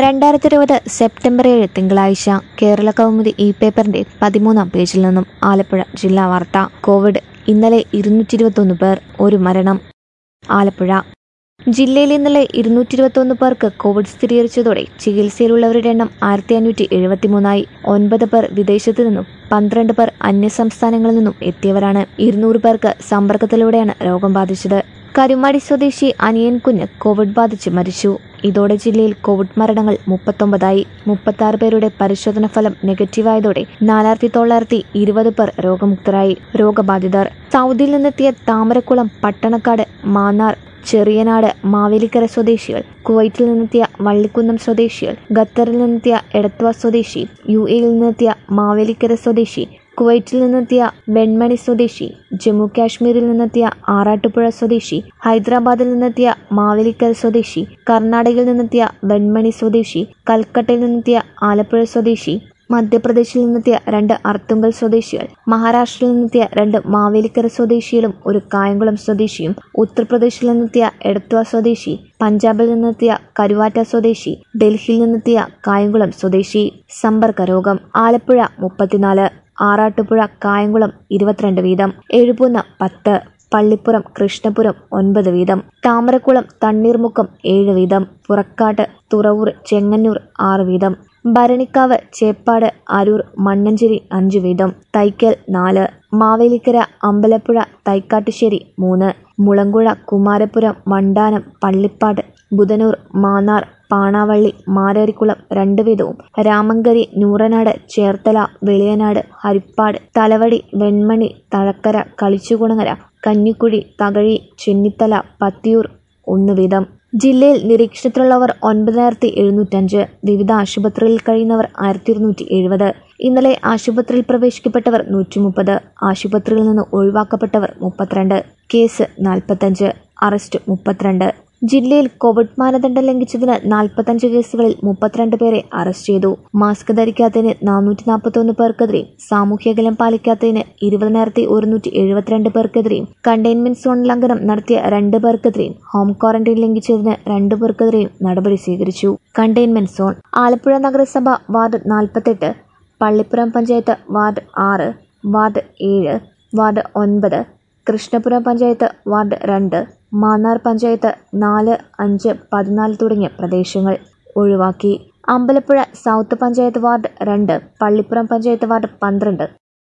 2020 September 7 തിങ്കളാഴ്ച കേരള കൗമുദി ഈ പേപ്പറിന്റെ 13-ാം പേജിൽ നിന്നും ആലപ്പുഴ ജില്ലാ വാർത്ത. കോവിഡ് ഇന്നലെ 221 പേർ, ഒരു മരണം. ആലപ്പുഴ ജില്ലയിൽ ഇന്നലെ 221 പേർക്ക് കോവിഡ് സ്ഥിരീകരിച്ചതോടെ ചികിത്സയിലുള്ളവരുടെ എണ്ണം 1573ആയി. 9 പേർ വിദേശത്തു നിന്നും 12 പേർ അന്യസംസ്ഥാനങ്ങളിൽ നിന്നും എത്തിയവരാണ്. 200 പേർക്ക് സമ്പർക്കത്തിലൂടെയാണ് രോഗം ബാധിച്ചത്. കരുമാടി സ്വദേശി അനിയൻ കുഞ്ഞ് കോവിഡ് ബാധിച്ച് മരിച്ചു. ഇതോടെ ജില്ലയിൽ കോവിഡ് മരണങ്ങൾ 39ആയി. 36 പേരുടെ പരിശോധന ഫലം നെഗറ്റീവായതോടെ 4920 പേർ രോഗമുക്തരായി. രോഗബാധിതർ സൗദിയിൽ നിന്നെത്തിയ താമരക്കുളം, പട്ടണക്കാട്, മാന്നാർ, ചെറിയനാട്, മാവേലിക്കര സ്വദേശികൾ, കുവൈറ്റിൽ നിന്നെത്തിയ വള്ളിക്കുന്നം സ്വദേശികൾ, ഖത്തറിൽ നിന്നെത്തിയ എടത്വ സ്വദേശി, UAE-യിൽ നിന്നെത്തിയ മാവേലിക്കര സ്വദേശി, കുവൈറ്റിൽ നിന്നെത്തിയ വെൺമണി സ്വദേശി, ജമ്മു കാശ്മീരിൽ നിന്നെത്തിയ ആറാട്ടുപുഴ സ്വദേശി, ഹൈദരാബാദിൽ നിന്നെത്തിയ മാവേലിക്കര സ്വദേശി, കർണാടകയിൽ നിന്നെത്തിയ വെൺമണി സ്വദേശി, കൽക്കട്ടയിൽ നിന്നെത്തിയ ആലപ്പുഴ സ്വദേശി, മധ്യപ്രദേശിൽ നിന്നെത്തിയ 2 അർത്തുങ്കൽ സ്വദേശികൾ, മഹാരാഷ്ട്രയിൽ നിന്നെത്തിയ 2 മാവേലിക്കര സ്വദേശികളും ഒരു കായംകുളം സ്വദേശിയും, ഉത്തർപ്രദേശിൽ നിന്നെത്തിയ എടത്വ സ്വദേശി, പഞ്ചാബിൽ നിന്നെത്തിയ കരുവാറ്റ സ്വദേശി, ഡൽഹിയിൽ നിന്നെത്തിയ കായംകുളം സ്വദേശി. സമ്പർക്ക രോഗം ആലപ്പുഴ 34, ആറാട്ടുപുഴ, കായംകുളം 22 വീതം, എഴുപുന്ന 10, പള്ളിപ്പുറം, കൃഷ്ണപുരം 9 വീതം, താമരക്കുളം, തണ്ണീർമുക്കം 7 വീതം, പുറക്കാട്ട്, തുറവൂർ, ചെങ്ങന്നൂർ 6 വീതം, ഭരണിക്കാവ്, ചേപ്പാട്, അരൂർ, മണ്ണഞ്ചേരി 5 വീതം, തൈക്കൽ 4, മാവേലിക്കര, അമ്പലപ്പുഴ, തൈക്കാട്ടുശ്ശേരി 3, മുളങ്കുഴ, കുമാരപുരം, വണ്ടാനം, പള്ളിപ്പാട്, ബുധനൂർ, മാന്നാർ, പാണാവള്ളി, മാരാരിക്കുളം 2 വീതവും, രാമങ്കരി, നൂറനാട്, ചേർത്തല, വെളിയനാട്, ഹരിപ്പാട്, തലവടി, വെൺമണി, തഴക്കര, കളിച്ചുകുണങ്ങര, കഞ്ഞിക്കുഴി, തകഴി, ചെന്നിത്തല, പത്തിയൂർ 1 വീതം. ജില്ലയിൽ നിരീക്ഷണത്തിലുള്ളവർ 9705. വിവിധ ആശുപത്രികളിൽ കഴിയുന്നവർ 1270. ഇന്നലെ ആശുപത്രിയിൽ പ്രവേശിക്കപ്പെട്ടവർ 130. ആശുപത്രിയിൽ നിന്ന് ഒഴിവാക്കപ്പെട്ടവർ 32. കേസ് 45. അറസ്റ്റ് 32. ജില്ലയിൽ കോവിഡ് മാനദണ്ഡം ലംഘിച്ചതിന് 45 കേസുകളിൽ 32 പേരെ അറസ്റ്റ് ചെയ്തു. മാസ്ക് ധരിക്കാത്തതിന് 441 പേർക്കെതിരെയും സാമൂഹ്യഅകലം പാലിക്കാത്തതിന് 20,172 പേർക്കെതിരെയും കണ്ടെയ്ൻമെന്റ് സോൺ ലംഘനം നടത്തിയ 2 പേർക്കെതിരെയും ഹോം ക്വാറന്റൈൻ ലംഘിച്ചതിന് 2 പേർക്കെതിരെയും നടപടി സ്വീകരിച്ചു. കണ്ടെയ്ൻമെന്റ് സോൺ ആലപ്പുഴ നഗരസഭ ward 48, Pallippuram panchayat ward 6, ward 7, ward 9, Krishnapuram panchayat ward 2, Mannar panchayat 4, 5, 14 തുടങ്ങിയ പ്രദേശങ്ങൾ ഒഴിവാക്കി. Ambalappuzha south panchayat ward 2, Pallippuram panchayat ward 12,